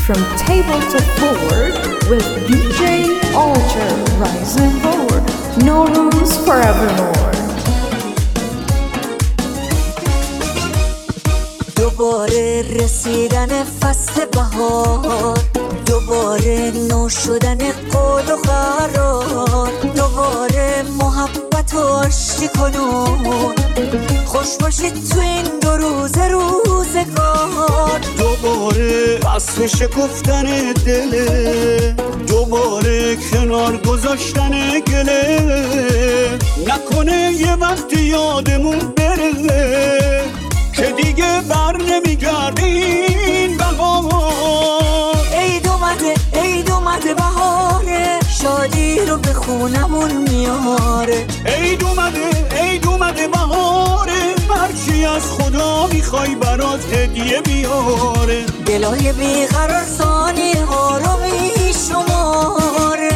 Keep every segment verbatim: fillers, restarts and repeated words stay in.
From table to floor with D J Archer, rise and roar, no rules forevermore. دوباره رسیدن فصل بهار، دوباره نو شدن قول و قرار، دوباره محبت و آشتی کنون، خوش باشید تو این دو روز روزگار. دوباره فصل شکفتن دله، دوباره کنار گذاشتن گله، نکنه یه وقت یادمون بره که دیگه بر نمیگرده این بهار. عید اومده عید اومده بهاره، شادی رو به خونمون میاره. عید اومده عید اومده بهاره، هرچی از خدا میخوای برات هدیه بیاره. دلای بیقرار ثانیه ها رو میشماره.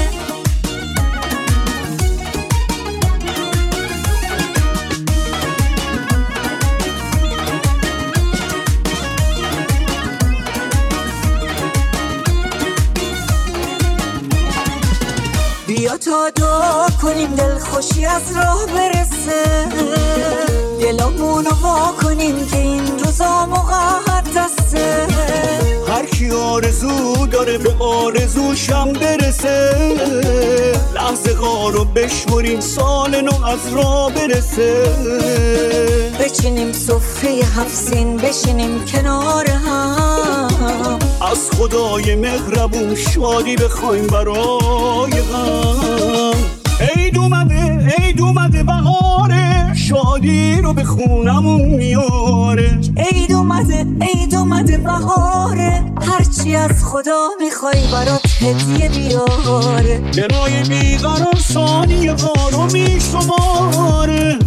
بیا تا دعا کنیم دل خوشی از راه برسه، دلامونو وا کنیم که این روزا مقدسه. هر کی آرزو داره به آرزوشم برسه، لحظه غارو بشمریم سال نو از راه برسه. بچینیم سفره هفت سین بشینیم کنار هم، از خدای مهربون شادی بخوایم برای غم. عید اومده عید اومده بهاره، شادی رو به خونمون میاره. عید اومده عید اومده بهاره، هرچی از خدا میخوای برات هدیه بیاره. دلای بیقرار ثانیه غارو میشماره.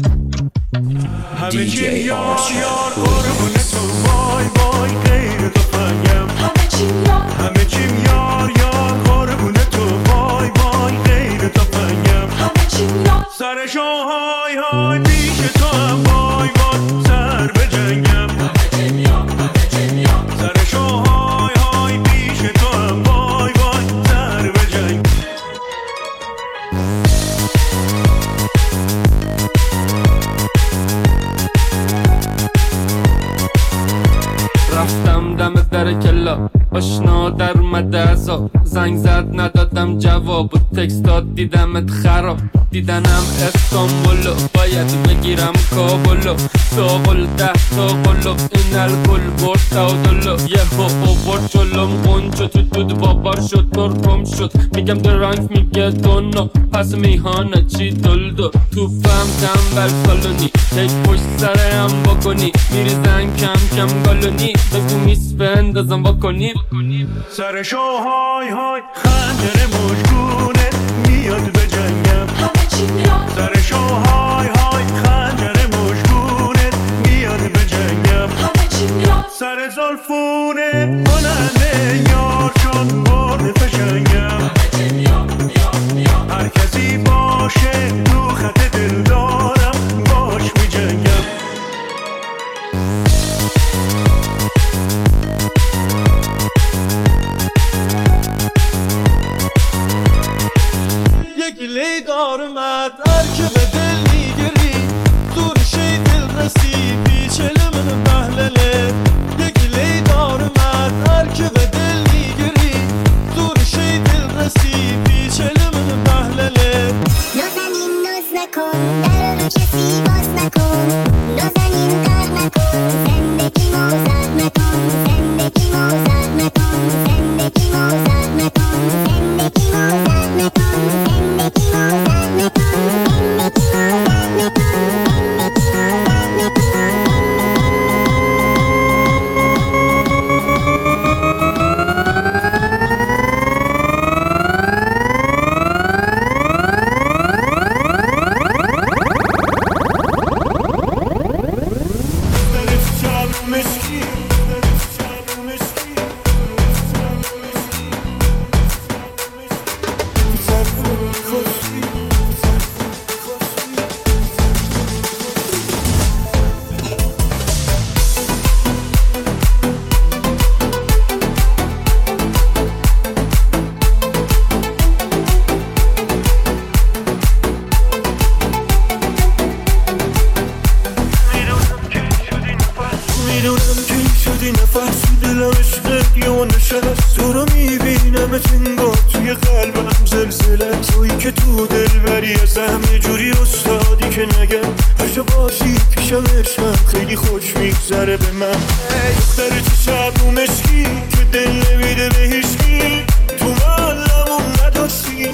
همه چی یار یار قربون تو، وای وای غیر تو فنگم. همه چی یار همه چی یار یار قربون تو، وای وای غیر تو فنگم. همه چی یار سرشو های های پیش تو هم، وای وای سر به جنگم. همه چی یار همه چی یار سرشو های های پیش تو هم، وای وای سر به جنگم. رفتم دم در کلا، آشنا در اومده ازا، زنگ زد ندادم جواب و تکست داد دیدمت خراب. دیدنم استانبولو باید بگیرم کابلو، ساقل ده ساقلو این الگل برد تاودلو. یه ها آورد جلوم قنچو تو دود بابار شد ترکم شد. میگم درانک میگه دونو پس میهانه چی دلدو. تو فهم تنبل کالونی یک پشت سره هم بکنی، میریزن کم کم گالونی بگو میس بندازم بکنی. سرشو های های خنجر مشکونه میاد به جنگم. همه چی میاد سرشو های های خنجر مشکونه میاد به جنگم. همه چی میاد سر زلفونه بلنده یار چون برد فشنگم. همه چی میاد میاد میاد هر کسی باشه تو خط دل دارم باش می جنگم. گلی دار اومد هر که به دل میگری، دور شی دل رسی پیچل من بهلله. گلی دار اومد هر که به دل میگری، دور شی دل رسی پیچل من بهلله. نازنین ناز نکن در رو کسی باز نکن، نازنین قهر نکن زندگی موزد نکن، زندگی موزد نکن، زندگی موزد نکن، زندگی موزد نکن. نمیدونم کی شدی نفس تو دلم عشقت یا نشست تو رو میبینم انگار توی قلبم زلزله تویی که تو دل بری ازم یه جوری استادی که نگم هرجا باشی پیشم عشقم خیلی خوش میگذره به من دختر چه شب و مشکی که دل نمیده به هیچکی تو معلمون نداشتی یه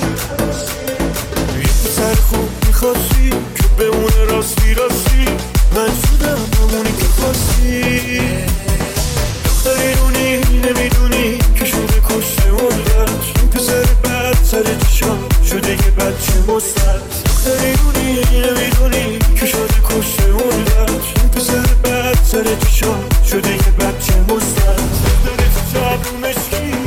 پسر خوب میخواستی که بمونه راستی راستی من شدم همونی که خواستی دخترونی نمیدونی که شده کشته مردت این پسر بد سر چشم شده یه بچه مستد دخترونی نمیدونی که شده کشته مردت این پسر بد سر چشم شده یه بچه مستد دختر چشم رو مشکی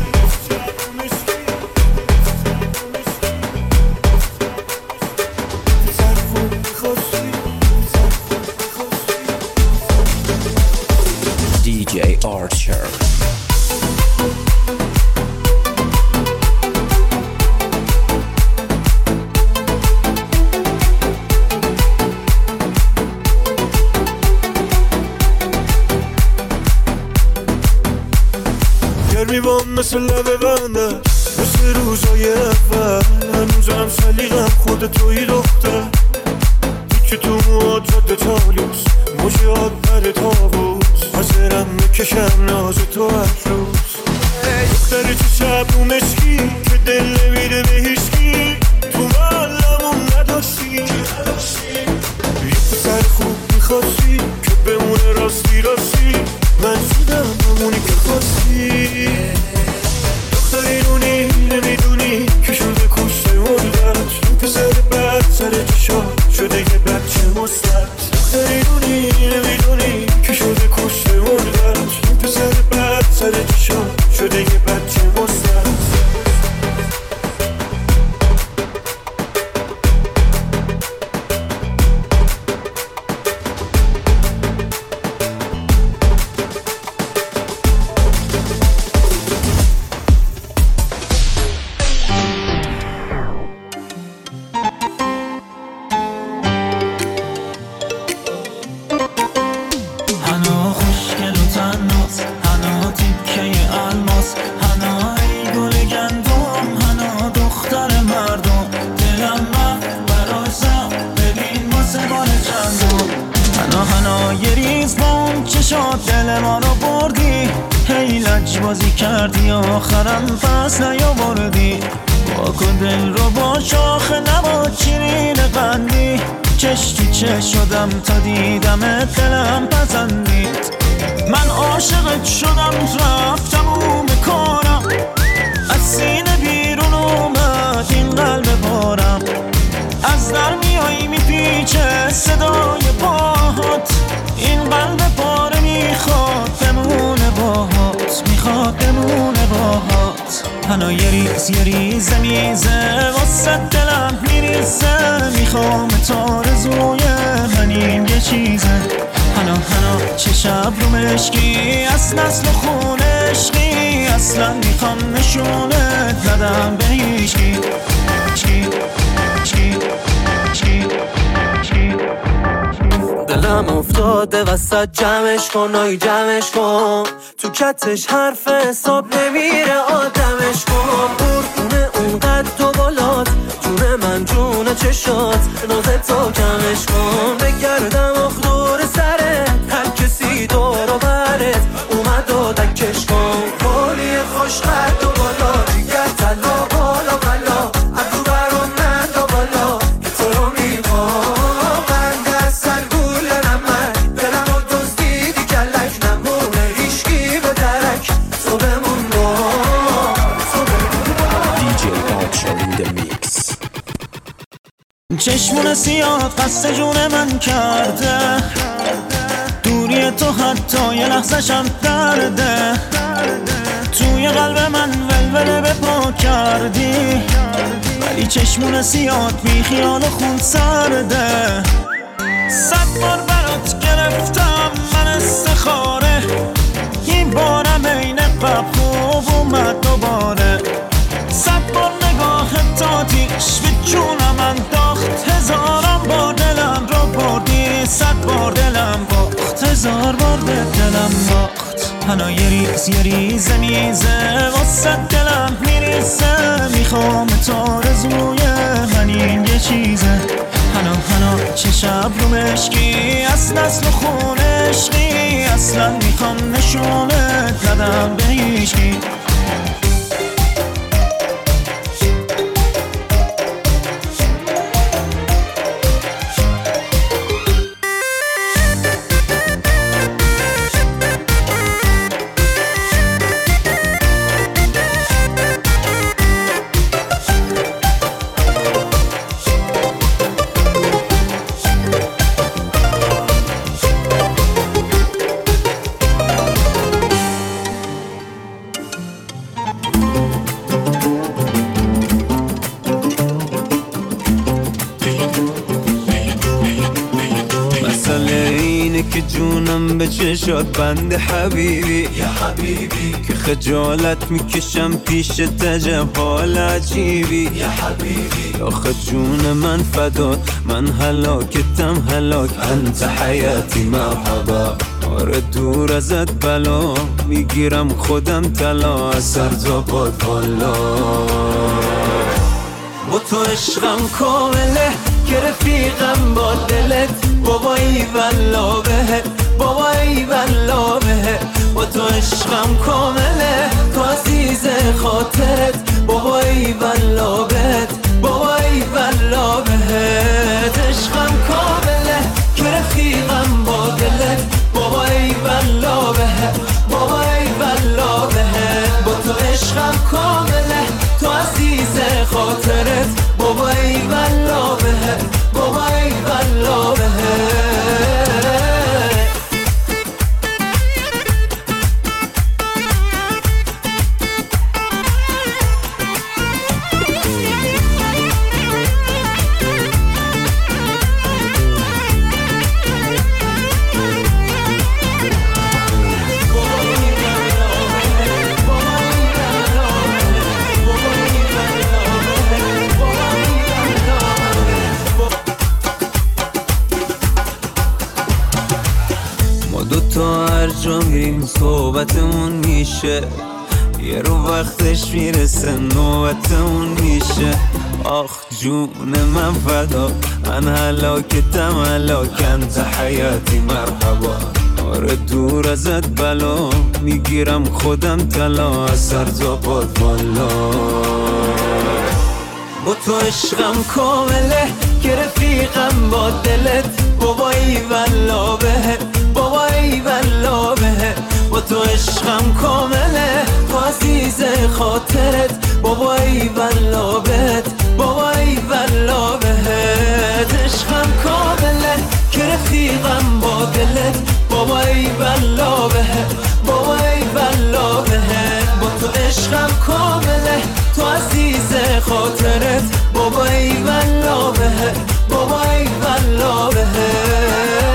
دی جی Archer. گرمی بام مثل لبه بنده مثل روزای اول هنوزم سلیقم خود توی دختر که تو مواد جاده تالیوس موجات بر تابوس حاضرم میکشم ناز تو هر روز دختر چه شب رو مشکی که دل نمیده به هیچکی تو معلمون نداشتی یه پسر خوب میخواستی که بمونه راستی راستی من شدم همونی که خواستی دخترونی نمیدونی که شده کشته مردت این پسر بد سر چشا شده یه بچه مستد دخترونی نمیدونی که شده کشته مردت این پسر بد سر چشا شده یه بچه مستد دل ما رو بردی هی لج بازی کردی آخرم پس نیاوردی واکن دل رو با شاخ نبا چیرین قندی چش تو چش شدم تا دیدمت دلم پسندید من عاشقت شدم رفتم اون کارم از سینه بیرون اومد این قلب بارم از در میایی میپیچه صدای پاهات این قلب پاره میخواد بمونه باهات میخواد بمونه باهات هنو یه ریز یه ریزه میزه واسه دلم میریزه میخوام تا رزوی منیم یه چیزه هنو هنو چه شب رو مشکی از نسل خون عشقی اصلا میخوام نشونت ندم به هیچکی چی چی چی چی دلم افتاده وسط جمعش کن آی جمعش کن تو کتش حرف حساب نمیره آدمش کن قربونه اون قد و بالات جونه من جونه چشات نازه تا کمش کن بگردم اخدور سرت هر کسی دور و برت اومد و دکش کن بالی خوش قد و بالا دیگر تلا بالا بالا ادو برون ندا بالا که تو رو میخوام بند از سر گول نمک دلم رو دزدیدی کلک نمونه هیشگی به درک تو بمون با تو بمون با دی جی Archer in the mix. چشمون سیاه قصد جون من کرده دوری تو حتی یه لحظه‌شم درده توی قلب من ولوله به پا کردی ولی چشمون سیاه بی خیال و خون سرده صد بار برات گرفتم من استخاره این بارم این قبل خوب اومد دوباره صد بار نگاه تاتیش به جونم انداخت هزارم بار دلم رو بردی صد بار دلم باخت هزار بار برده دلم باخت هنو یه ریز یه ریزه میزه واسه دلم میریزه میخوام تو رزوی همین یه چیزه هنو هنو چه شب رو مشکی از نسل خونشکی اصلا میخوام نشونت ندم به هیچکی که جونم به چشات بند حبیبی یا حبیبی که خجالت میکشم پیش تجب حال عجیبی یا حبیبی آخه جون من فدات من هلاکتم هلاک انت حیاتی مرحبا آره دور ازت بلا میگیرم خودم طلا از سر تا پات والا با تو عشقم کامله که رفیقم با دلت بابایی والله بهت بابایی والله بهت با تو عشقم کامله تو عزیز خاطرت بابایی والله بهت بابایی والله بهت عشقم کامله که رفیقم با دلت بابایی والله بهت بابایی والله بهت با تو عشقم کامله تو عزیز خاطرت بابایی والله بهت بابایی والله بهت جا میریم صحبتمون میشه یه رو وقتش میرسه نوبتمون میشه آخ جون من فدا من هلاکتم هلاک انت حیاتی مرحبا آره دور ازت بلا میگیرم خودم طلا از سر تا پات والا با تو عشقم کامله که رفیقم با دلت بابایی والله بهت بابایی والله بهت با تو عشقم کامله تو عزیز خاطرت بابایی والله بهت بابایی والله بهت عشقم کامله که رفیقم با دلت بابایی والله بهت بابایی والله بهت با تو عشقم کامله تو عزیز خاطرت بابایی والله بهت بابایی والله بهت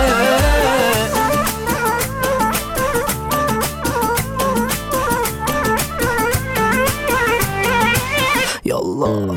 یالله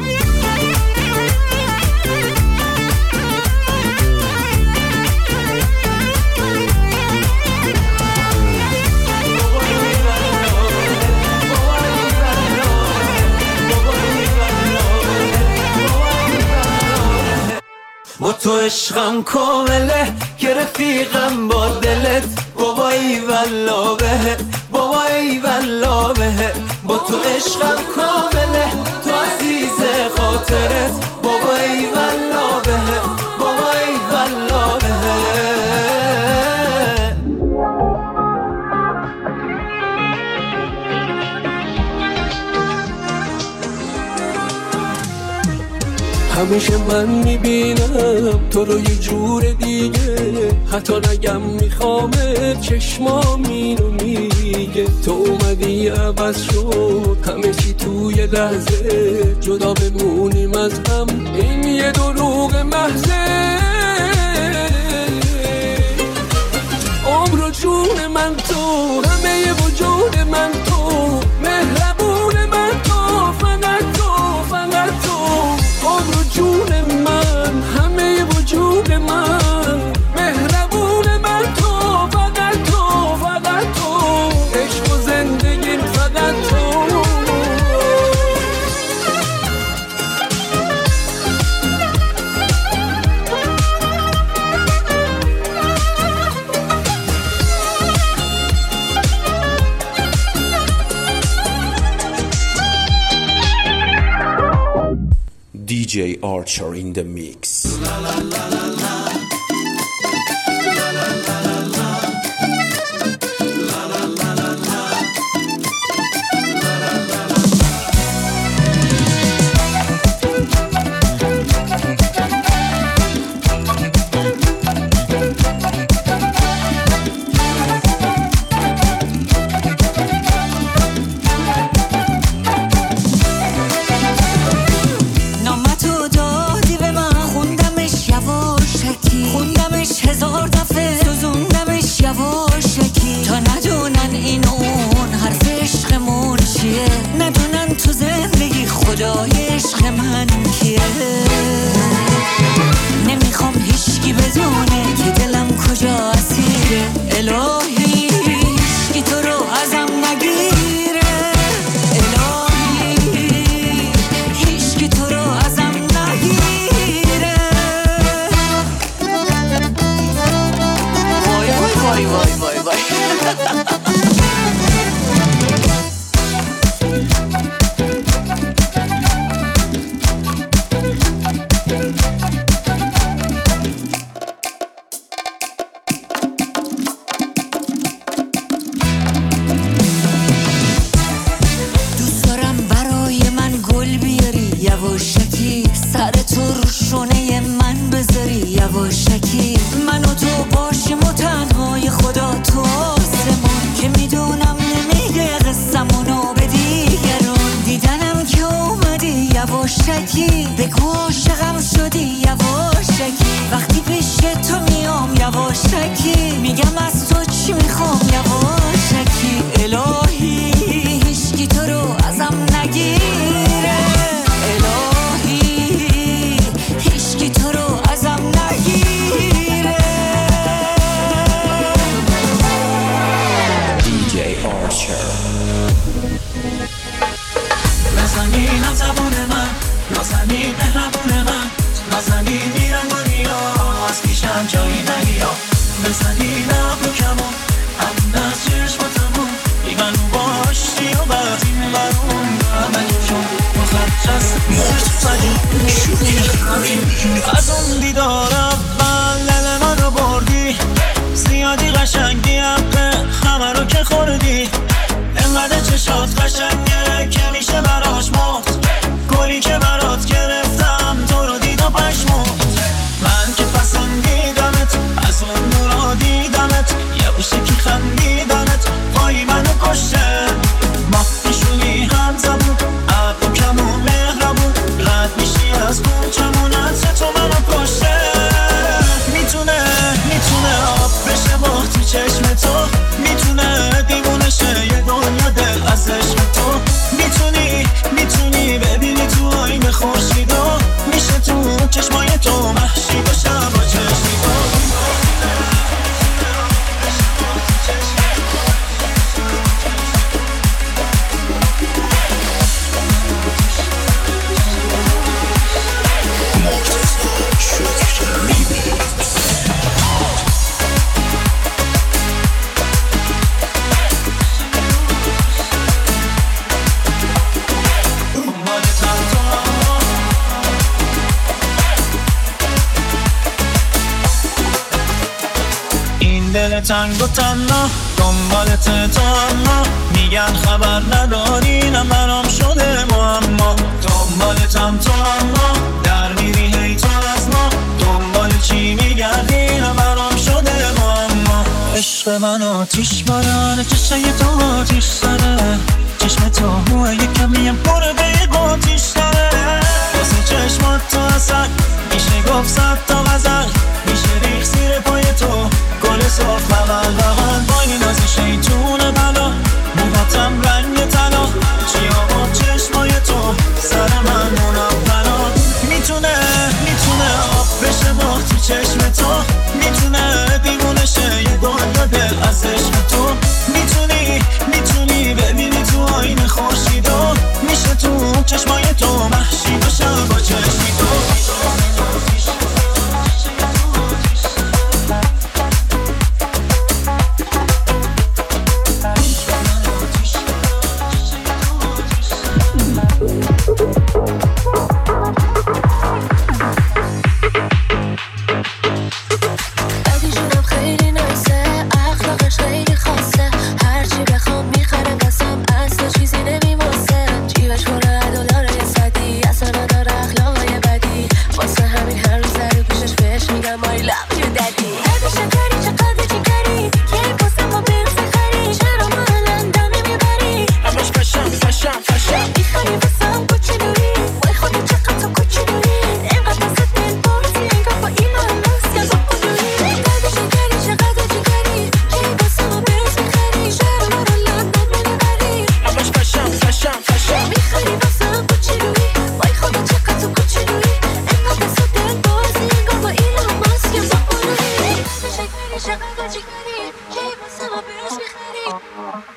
با تو عشقم کامله که رفیقم با دلت بابایی والله بهت بابایی والله بهت با تو عشقم کامله تو عزیز خاطرت بابایی والله بهت بابایی والله بهت همیشه من میبینم تو رو یه جور دیگه حتی نگم میخوامت چشمام اینو میگه تو اومدی عوض شد همه چی توی لحظه جدا بمونیم از هم این یه دروغ محضه عمر و جون من تو همه وجود من تو مهربون من تو فقط تو فقط تو عمر و جون من همه وجود من مهربون من تو فقط تو J Archer in the mix. La, la, la, la, la. از اون دیدار اول لل منو بردی، زیادی قشنگی حقه همه رو که خوردی. انقدر چشات قشنگه که میشه براش مرد، گلی که برات گرفتم تو رو دید و پشمرد. من که پسندیدمت از اون نورا دیدمت، یه بوشکی خندیدنت پایی منو کشته. ما پیشونی هم زبون عبد و کمون مهربون، رد میشی از کوچمونت تو منو کشته. میتونه میتونه آب بشه با تو چشم تو، میتونه دیوونه شه یه دنیا دل از عشق تو. میتونی میتونی ببینی تو آینه خورشید و میشه تو چشمای تو محشی باشه با چشمی تو. دل تنگ و تنها دنبالت تو، اما میگن خبر نداری نه برام شده معما. دنبالتم تو اما در میری هی تو از ما، دنبال چی میگردی نه برام شده معما. عشق من آتیش بارانه، چشای تو آتیش سره، چشم تو موه یک کمیم پر به قاتیش داره. واسه چشمات تو اصل میشه گفت صد تا غزل، میشه ریخ زیر پای تو گل صاف بغل بغل. بای نازی شیطون بلا، موهاتم رنگ طلا، چیا با چشمای تو سر من منولا. میتونه میتونه آب بشه با تو چشم تو، میتونه دیوونه شه یه دنیا دل از عشق تو. میتونی میتونی ببینی تو آینه خورشید و میشه تو چشمای تو محشی باشه با چشمی تو.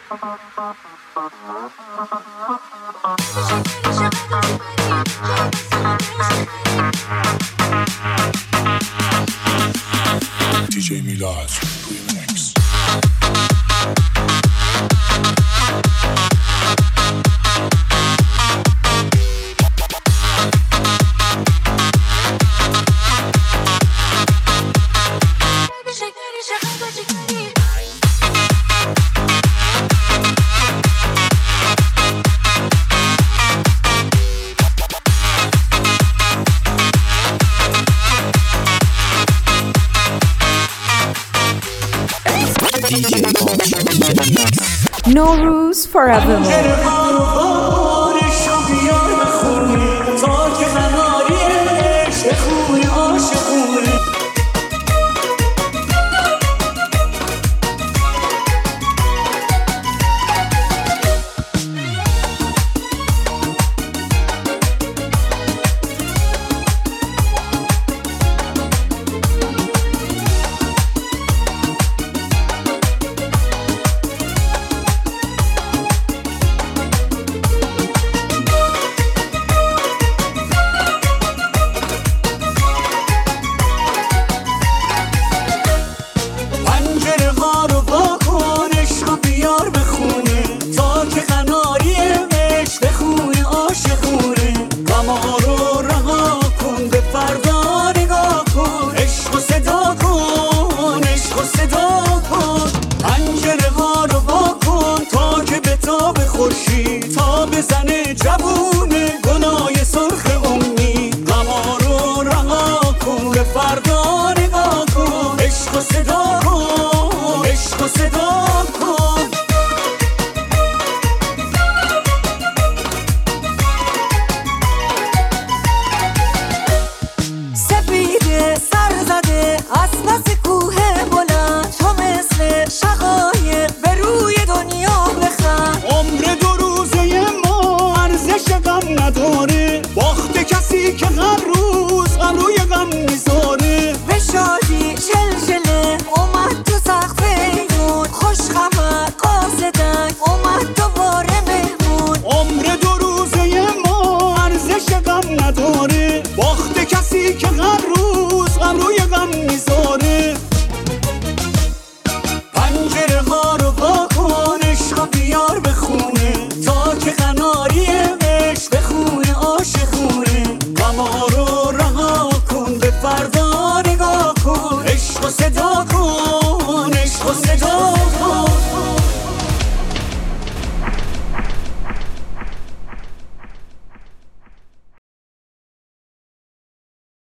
دی جی میلاد ریمیکس. Nowruz forevermore. تا بزنه جوون